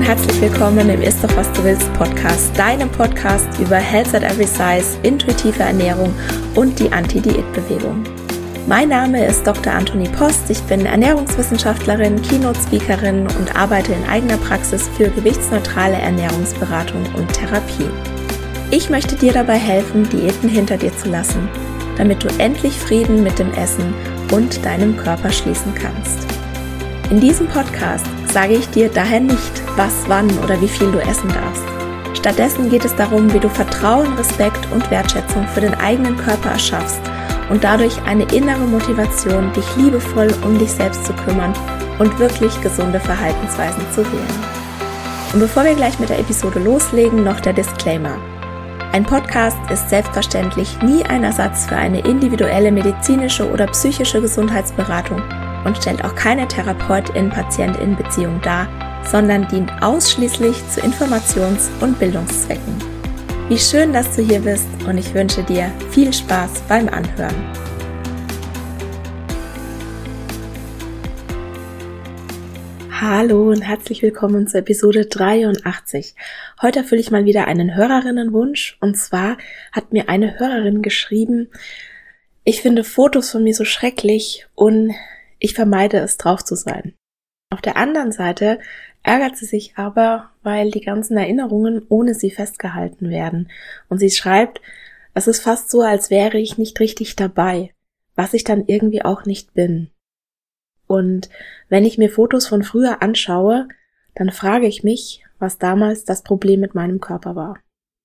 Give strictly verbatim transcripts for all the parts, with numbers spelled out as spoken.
herzlich willkommen im Ist doch was du willst Podcast, deinem Podcast über Health at Every Size, intuitive Ernährung und die Anti-Diät-Bewegung. Mein Name ist Doktor Antonie Post, ich bin Ernährungswissenschaftlerin, Keynote-Speakerin und arbeite in eigener Praxis für gewichtsneutrale Ernährungsberatung und Therapie. Ich möchte dir dabei helfen, Diäten hinter dir zu lassen, damit du endlich Frieden mit dem Essen und deinem Körper schließen kannst. In diesem Podcast sage ich dir daher nicht, was, wann oder wie viel du essen darfst. Stattdessen geht es darum, wie du Vertrauen, Respekt und Wertschätzung für den eigenen Körper erschaffst und dadurch eine innere Motivation, dich liebevoll um dich selbst zu kümmern und wirklich gesunde Verhaltensweisen zu wählen. Und bevor wir gleich mit der Episode loslegen, noch der Disclaimer. Ein Podcast ist selbstverständlich nie ein Ersatz für eine individuelle medizinische oder psychische Gesundheitsberatung und stellt auch keine Therapeutin-Patientin-Beziehung dar, sondern dient ausschließlich zu Informations- und Bildungszwecken. Wie schön, dass du hier bist und ich wünsche dir viel Spaß beim Anhören. Hallo und herzlich willkommen zur Episode dreiundachtzig. Heute erfülle ich mal wieder einen Hörerinnenwunsch und zwar hat mir eine Hörerin geschrieben, ich finde Fotos von mir so schrecklich und ich vermeide es, drauf zu sein. Auf der anderen Seite ärgert sie sich aber, weil die ganzen Erinnerungen ohne sie festgehalten werden. Und sie schreibt, es ist fast so, als wäre ich nicht richtig dabei, was ich dann irgendwie auch nicht bin. Und wenn ich mir Fotos von früher anschaue, dann frage ich mich, was damals das Problem mit meinem Körper war.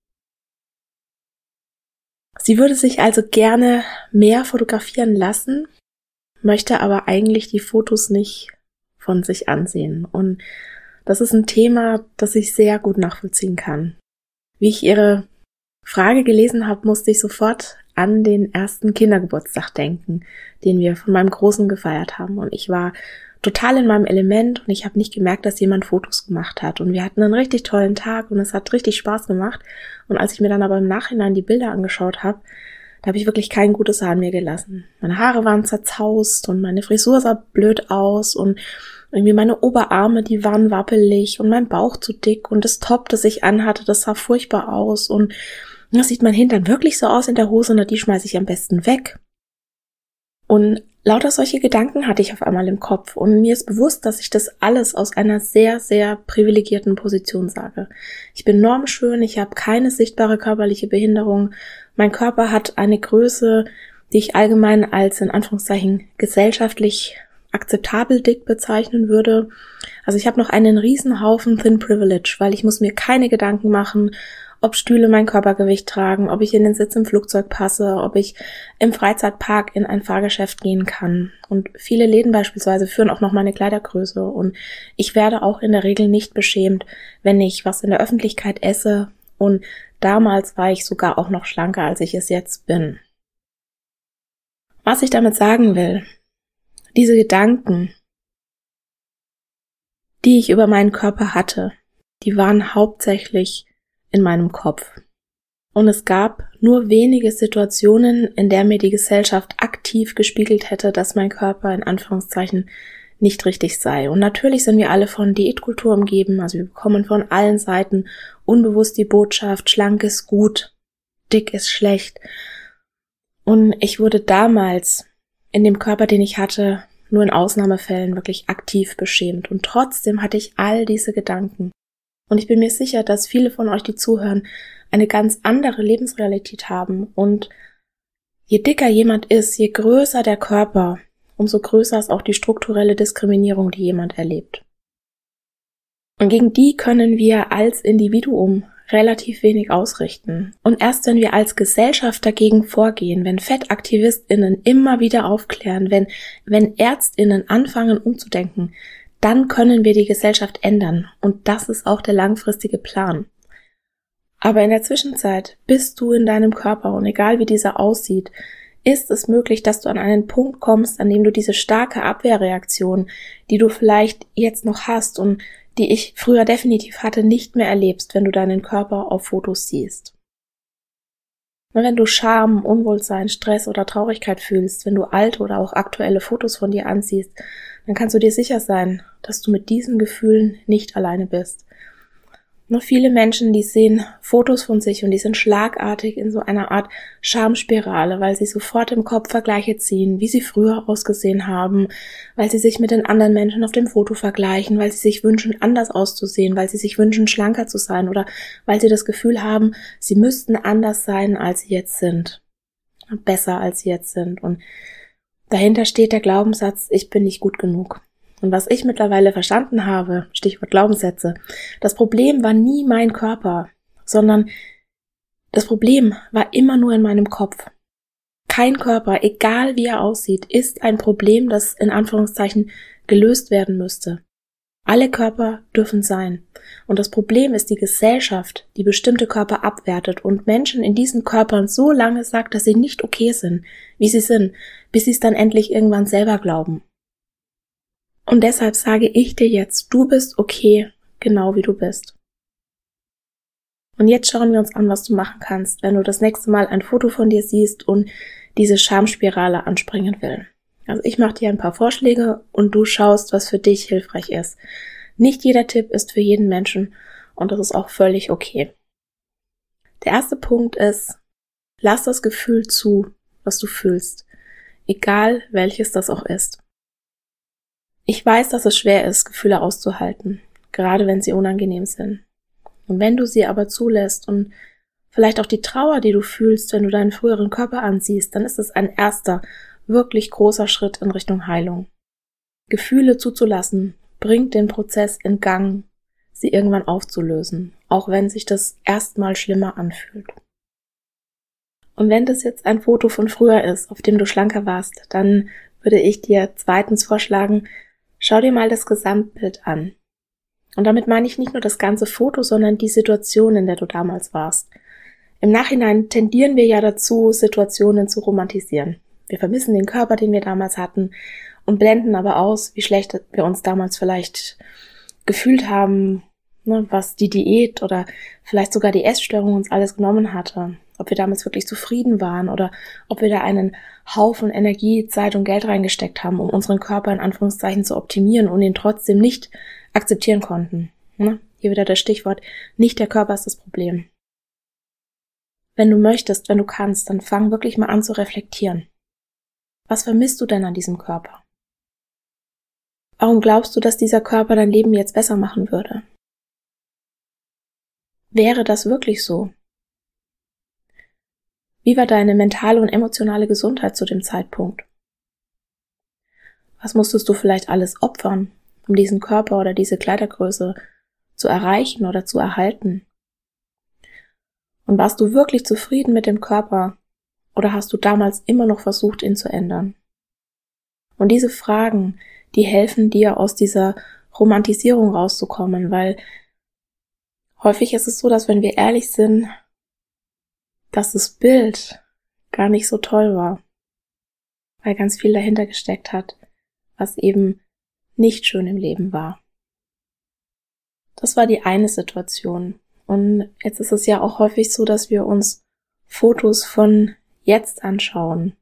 Sie würde sich also gerne mehr fotografieren lassen, möchte aber eigentlich die Fotos nicht von sich ansehen. Und das ist ein Thema, das ich sehr gut nachvollziehen kann. Wie ich ihre Frage gelesen habe, musste ich sofort an den ersten Kindergeburtstag denken, den wir von meinem Großen gefeiert haben. Und ich war total in meinem Element und ich habe nicht gemerkt, dass jemand Fotos gemacht hat. Und wir hatten einen richtig tollen Tag und es hat richtig Spaß gemacht. Und als ich mir dann aber im Nachhinein die Bilder angeschaut habe, da habe ich wirklich kein gutes Haar an mir gelassen. Meine Haare waren zerzaust und meine Frisur sah blöd aus und irgendwie meine Oberarme, die waren wappelig und mein Bauch zu dick und das Top, das ich anhatte, das sah furchtbar aus und das sieht mein Hintern wirklich so aus in der Hose und die schmeiße ich am besten weg. Und lauter solche Gedanken hatte ich auf einmal im Kopf und mir ist bewusst, dass ich das alles aus einer sehr, sehr privilegierten Position sage. Ich bin normschön, ich habe keine sichtbare körperliche Behinderung, mein Körper hat eine Größe, die ich allgemein als in Anführungszeichen gesellschaftlich akzeptabel dick bezeichnen würde. Also ich habe noch einen Riesenhaufen Thin Privilege, weil ich muss mir keine Gedanken machen, ob Stühle mein Körpergewicht tragen, ob ich in den Sitz im Flugzeug passe, ob ich im Freizeitpark in ein Fahrgeschäft gehen kann. Und viele Läden beispielsweise führen auch noch meine Kleidergröße. Und ich werde auch in der Regel nicht beschämt, wenn ich was in der Öffentlichkeit esse. Und damals war ich sogar auch noch schlanker, als ich es jetzt bin. Was ich damit sagen will, diese Gedanken, die ich über meinen Körper hatte, die waren hauptsächlich in meinem Kopf. Und es gab nur wenige Situationen, in der mir die Gesellschaft aktiv gespiegelt hätte, dass mein Körper in Anführungszeichen nicht richtig sei. Und natürlich sind wir alle von Diätkultur umgeben, also wir bekommen von allen Seiten unbewusst die Botschaft, schlank ist gut, dick ist schlecht. Und ich wurde damals in dem Körper, den ich hatte, nur in Ausnahmefällen wirklich aktiv beschämt. Und trotzdem hatte ich all diese Gedanken. Und ich bin mir sicher, dass viele von euch, die zuhören, eine ganz andere Lebensrealität haben. Und je dicker jemand ist, je größer der Körper, umso größer ist auch die strukturelle Diskriminierung, die jemand erlebt. Und gegen die können wir als Individuum relativ wenig ausrichten. Und erst wenn wir als Gesellschaft dagegen vorgehen, wenn FettaktivistInnen immer wieder aufklären, wenn, wenn ÄrztInnen anfangen umzudenken, dann können wir die Gesellschaft ändern. Und das ist auch der langfristige Plan. Aber in der Zwischenzeit bist du in deinem Körper und egal wie dieser aussieht, ist es möglich, dass du an einen Punkt kommst, an dem du diese starke Abwehrreaktion, die du vielleicht jetzt noch hast und die ich früher definitiv hatte, nicht mehr erlebst, wenn du deinen Körper auf Fotos siehst. Und wenn du Scham, Unwohlsein, Stress oder Traurigkeit fühlst, wenn du alte oder auch aktuelle Fotos von dir ansiehst, dann kannst du dir sicher sein, dass du mit diesen Gefühlen nicht alleine bist. Nur viele Menschen, die sehen Fotos von sich und die sind schlagartig in so einer Art Schamspirale, weil sie sofort im Kopf Vergleiche ziehen, wie sie früher ausgesehen haben, weil sie sich mit den anderen Menschen auf dem Foto vergleichen, weil sie sich wünschen, anders auszusehen, weil sie sich wünschen, schlanker zu sein oder weil sie das Gefühl haben, sie müssten anders sein, als sie jetzt sind. Besser, als sie jetzt sind. Und dahinter steht der Glaubenssatz, ich bin nicht gut genug. Und was ich mittlerweile verstanden habe, Stichwort Glaubenssätze, das Problem war nie mein Körper, sondern das Problem war immer nur in meinem Kopf. Kein Körper, egal wie er aussieht, ist ein Problem, das in Anführungszeichen gelöst werden müsste. Alle Körper dürfen sein. Und das Problem ist die Gesellschaft, die bestimmte Körper abwertet und Menschen in diesen Körpern so lange sagt, dass sie nicht okay sind, wie sie sind, bis sie es dann endlich irgendwann selber glauben. Und deshalb sage ich dir jetzt, du bist okay, genau wie du bist. Und jetzt schauen wir uns an, was du machen kannst, wenn du das nächste Mal ein Foto von dir siehst und diese Schamspirale anspringen will. Also ich mache dir ein paar Vorschläge und du schaust, was für dich hilfreich ist. Nicht jeder Tipp ist für jeden Menschen und das ist auch völlig okay. Der erste Punkt ist, lass das Gefühl zu, was du fühlst, egal welches das auch ist. Ich weiß, dass es schwer ist, Gefühle auszuhalten, gerade wenn sie unangenehm sind. Und wenn du sie aber zulässt und vielleicht auch die Trauer, die du fühlst, wenn du deinen früheren Körper ansiehst, dann ist es ein erster, wirklich großer Schritt in Richtung Heilung. Gefühle zuzulassen, bringt den Prozess in Gang, sie irgendwann aufzulösen, auch wenn sich das erstmal schlimmer anfühlt. Und wenn das jetzt ein Foto von früher ist, auf dem du schlanker warst, dann würde ich dir zweitens vorschlagen, schau dir mal das Gesamtbild an. Und damit meine ich nicht nur das ganze Foto, sondern die Situation, in der du damals warst. Im Nachhinein tendieren wir ja dazu, Situationen zu romantisieren. Wir vermissen den Körper, den wir damals hatten und blenden aber aus, wie schlecht wir uns damals vielleicht gefühlt haben, ne, was die Diät oder vielleicht sogar die Essstörung uns alles genommen hatte. Ob wir damals wirklich zufrieden waren oder ob wir da einen Haufen Energie, Zeit und Geld reingesteckt haben, um unseren Körper in Anführungszeichen zu optimieren und ihn trotzdem nicht akzeptieren konnten. Ne? Hier wieder das Stichwort, nicht der Körper ist das Problem. Wenn du möchtest, wenn du kannst, dann fang wirklich mal an zu reflektieren. Was vermisst du denn an diesem Körper? Warum glaubst du, dass dieser Körper dein Leben jetzt besser machen würde? Wäre das wirklich so? Wie war deine mentale und emotionale Gesundheit zu dem Zeitpunkt? Was musstest du vielleicht alles opfern, um diesen Körper oder diese Kleidergröße zu erreichen oder zu erhalten? Und warst du wirklich zufrieden mit dem Körper oder hast du damals immer noch versucht, ihn zu ändern? Und diese Fragen, die helfen dir, aus dieser Romantisierung rauszukommen, weil häufig ist es so, dass wenn wir ehrlich sind, dass das Bild gar nicht so toll war, weil ganz viel dahinter gesteckt hat, was eben nicht schön im Leben war. Das war die eine Situation. Und jetzt ist es ja auch häufig so, dass wir uns Fotos von jetzt anschauen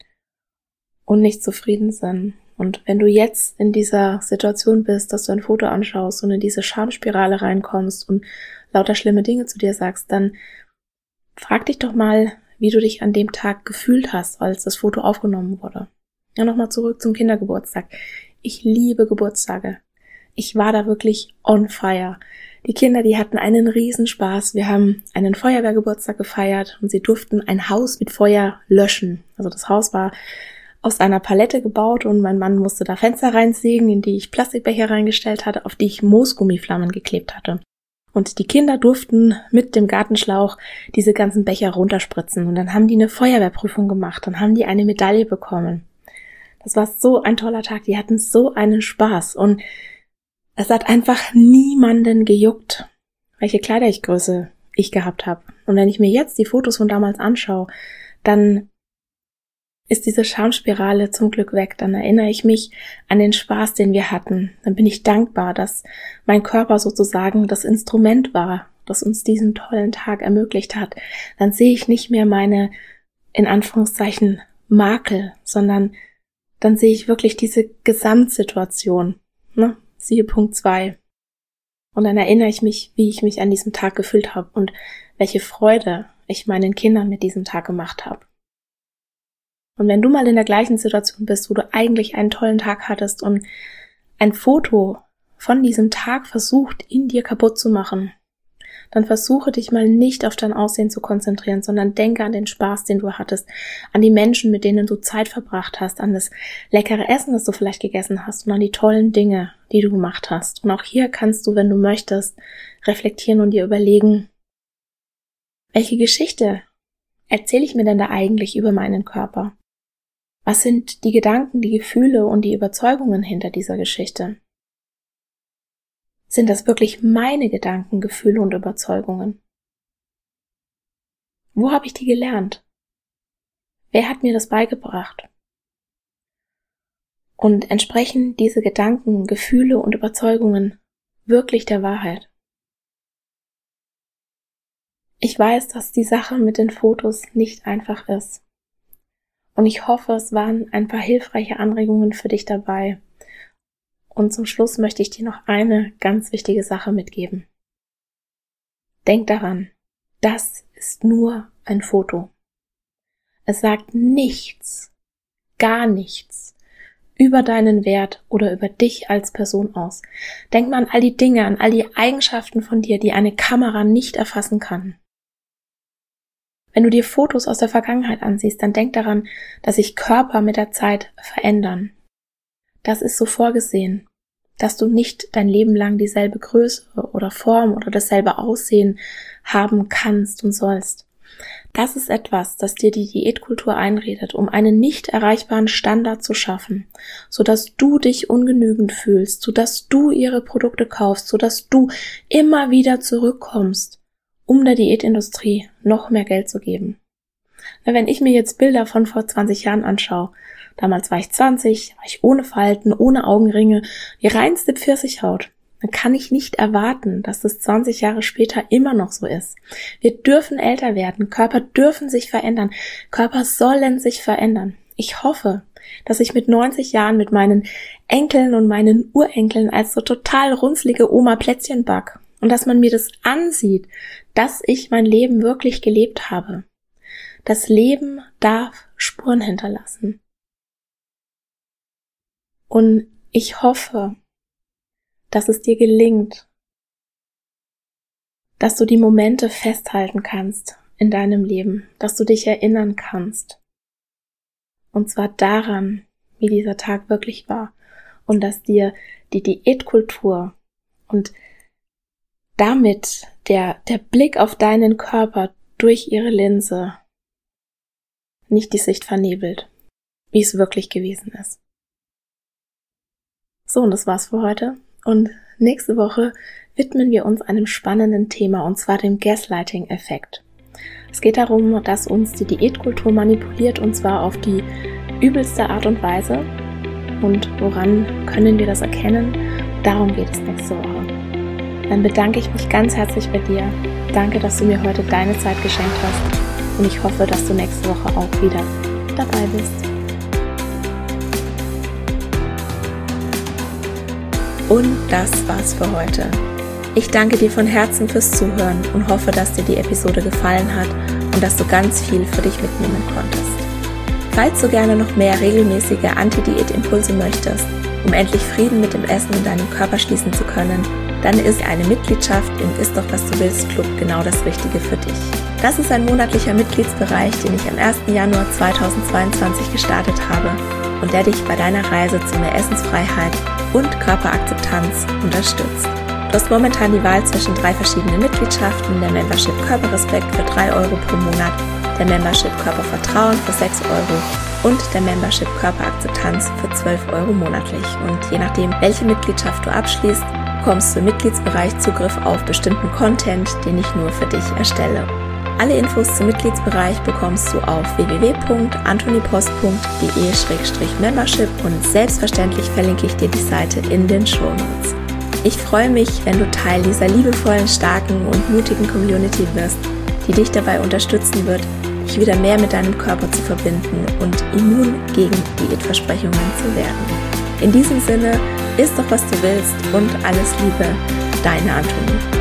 und nicht zufrieden sind. Und wenn du jetzt in dieser Situation bist, dass du ein Foto anschaust und in diese Schamspirale reinkommst und lauter schlimme Dinge zu dir sagst, dann frag dich doch mal, wie du dich an dem Tag gefühlt hast, als das Foto aufgenommen wurde. Ja, nochmal zurück zum Kindergeburtstag. Ich liebe Geburtstage. Ich war da wirklich on fire. Die Kinder, die hatten einen Riesenspaß. Wir haben einen Feuerwehrgeburtstag gefeiert und sie durften ein Haus mit Feuer löschen. Also das Haus war aus einer Palette gebaut und mein Mann musste da Fenster reinsägen, in die ich Plastikbecher reingestellt hatte, auf die ich Moosgummiflammen geklebt hatte. Und die Kinder durften mit dem Gartenschlauch diese ganzen Becher runterspritzen und dann haben die eine Feuerwehrprüfung gemacht, dann haben die eine Medaille bekommen. Das war so ein toller Tag, die hatten so einen Spaß und es hat einfach niemanden gejuckt, welche Kleidergröße ich gehabt habe. Und wenn ich mir jetzt die Fotos von damals anschaue, dann ist diese Schamspirale zum Glück weg. Dann erinnere ich mich an den Spaß, den wir hatten. Dann bin ich dankbar, dass mein Körper sozusagen das Instrument war, das uns diesen tollen Tag ermöglicht hat. Dann sehe ich nicht mehr meine, in Anführungszeichen, Makel, sondern dann sehe ich wirklich diese Gesamtsituation. Ne? Siehe Punkt zwei. Und dann erinnere ich mich, wie ich mich an diesem Tag gefühlt habe und welche Freude ich meinen Kindern mit diesem Tag gemacht habe. Und wenn du mal in der gleichen Situation bist, wo du eigentlich einen tollen Tag hattest und ein Foto von diesem Tag versucht, in dir kaputt zu machen, dann versuche dich mal nicht auf dein Aussehen zu konzentrieren, sondern denke an den Spaß, den du hattest, an die Menschen, mit denen du Zeit verbracht hast, an das leckere Essen, das du vielleicht gegessen hast und an die tollen Dinge, die du gemacht hast. Und auch hier kannst du, wenn du möchtest, reflektieren und dir überlegen, welche Geschichte erzähle ich mir denn da eigentlich über meinen Körper? Was sind die Gedanken, die Gefühle und die Überzeugungen hinter dieser Geschichte? Sind das wirklich meine Gedanken, Gefühle und Überzeugungen? Wo habe ich die gelernt? Wer hat mir das beigebracht? Und entsprechen diese Gedanken, Gefühle und Überzeugungen wirklich der Wahrheit? Ich weiß, dass die Sache mit den Fotos nicht einfach ist. Und ich hoffe, es waren ein paar hilfreiche Anregungen für dich dabei. Und zum Schluss möchte ich dir noch eine ganz wichtige Sache mitgeben. Denk daran, das ist nur ein Foto. Es sagt nichts, gar nichts über deinen Wert oder über dich als Person aus. Denk mal an all die Dinge, an all die Eigenschaften von dir, die eine Kamera nicht erfassen kann. Wenn du dir Fotos aus der Vergangenheit ansiehst, dann denk daran, dass sich Körper mit der Zeit verändern. Das ist so vorgesehen, dass du nicht dein Leben lang dieselbe Größe oder Form oder dasselbe Aussehen haben kannst und sollst. Das ist etwas, das dir die Diätkultur einredet, um einen nicht erreichbaren Standard zu schaffen, sodass du dich ungenügend fühlst, sodass du ihre Produkte kaufst, sodass du immer wieder zurückkommst, um der Diätindustrie noch mehr Geld zu geben. Wenn ich mir jetzt Bilder von vor zwanzig Jahren anschaue, damals war ich zwanzig, war ich ohne Falten, ohne Augenringe, die reinste Pfirsichhaut, dann kann ich nicht erwarten, dass das zwanzig Jahre später immer noch so ist. Wir dürfen älter werden, Körper dürfen sich verändern, Körper sollen sich verändern. Ich hoffe, dass ich mit neunzig Jahren mit meinen Enkeln und meinen Urenkeln als so total runzlige Oma Plätzchen back und dass man mir das ansieht, dass ich mein Leben wirklich gelebt habe. Das Leben darf Spuren hinterlassen. Und ich hoffe, dass es dir gelingt, dass du die Momente festhalten kannst in deinem Leben, dass du dich erinnern kannst. Und zwar daran, wie dieser Tag wirklich war. Und dass dir die Diätkultur und damit der, der Blick auf deinen Körper durch ihre Linse nicht die Sicht vernebelt, wie es wirklich gewesen ist. So, und das war's für heute. Und nächste Woche widmen wir uns einem spannenden Thema, und zwar dem Gaslighting-Effekt. Es geht darum, dass uns die Diätkultur manipuliert, und zwar auf die übelste Art und Weise. Und woran können wir das erkennen? Darum geht es nächste Woche. Dann bedanke ich mich ganz herzlich bei dir. Danke, dass du mir heute deine Zeit geschenkt hast. Und ich hoffe, dass du nächste Woche auch wieder dabei bist. Und das war's für heute. Ich danke dir von Herzen fürs Zuhören und hoffe, dass dir die Episode gefallen hat und dass du ganz viel für dich mitnehmen konntest. Falls du gerne noch mehr regelmäßige Anti-Diät-Impulse möchtest, um endlich Frieden mit dem Essen in deinem Körper schließen zu können, dann ist eine Mitgliedschaft im Ist doch was du willst Club genau das Richtige für dich. Das ist ein monatlicher Mitgliedsbereich, den ich am ersten Januar zweitausendzweiundzwanzig gestartet habe und der dich bei deiner Reise zu mehr Essensfreiheit und Körperakzeptanz unterstützt. Du hast momentan die Wahl zwischen drei verschiedenen Mitgliedschaften, der Membership Körperrespekt für drei Euro pro Monat, der Membership Körpervertrauen für sechs Euro und der Membership Körperakzeptanz für zwölf Euro monatlich. Und je nachdem, welche Mitgliedschaft du abschließt, bekommst du im Mitgliedsbereich Zugriff auf bestimmten Content, den ich nur für dich erstelle. Alle Infos zum Mitgliedsbereich bekommst du auf w w w punkt antonipost punkt d e slash membership und selbstverständlich verlinke ich dir die Seite in den Shownotes. Ich freue mich, wenn du Teil dieser liebevollen, starken und mutigen Community wirst, die dich dabei unterstützen wird, dich wieder mehr mit deinem Körper zu verbinden und immun gegen Diätversprechungen zu werden. In diesem Sinne, iss doch was du willst und alles Liebe, deine Antonie.